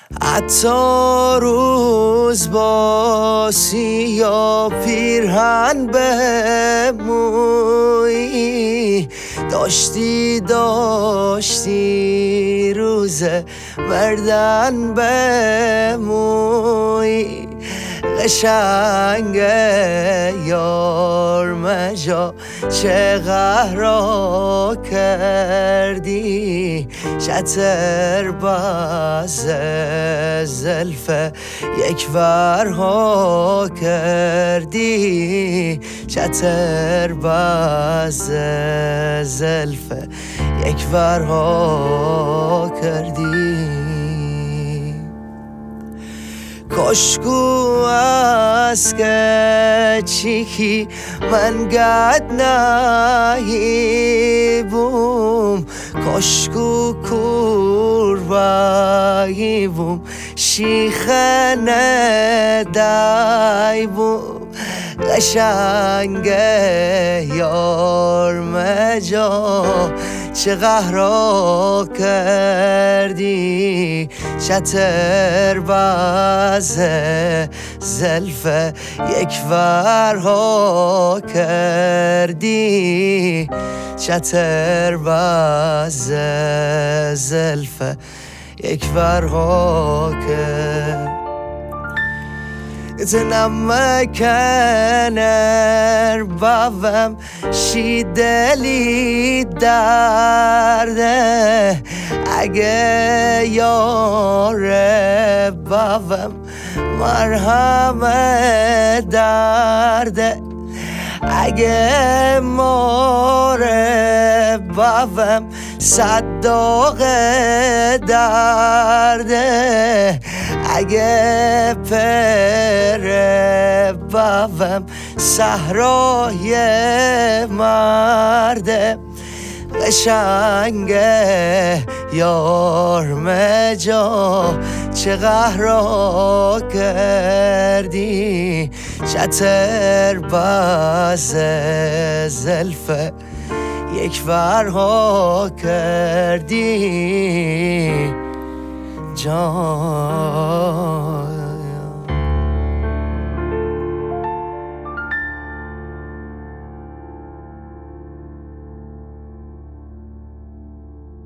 حتی روز با سیاه پیرهن به موی داشتی روز مردن به موی قشنگه یار مجا چه قهرا کردی شتر باز زلف یک ورها کردی شتر باز زلف یک ورها کردی کشکو از که چیکی من گد نهی بوم کشکو کور بایی بوم شیخه ندای بوم قشنگه یار مجا چه قهرا کردی شتر باز زلف یک ورها کردی شتر باز زلف یک ورها کردی نمکنر بابم شیدلی درده اگه یار بابم مرهم درده اگه مار بابم صداق درده اگه پر بابم صحرای مرده قشنگه یار مجا چه قهرا کردی شتر باز زلف یک ورها کردی جان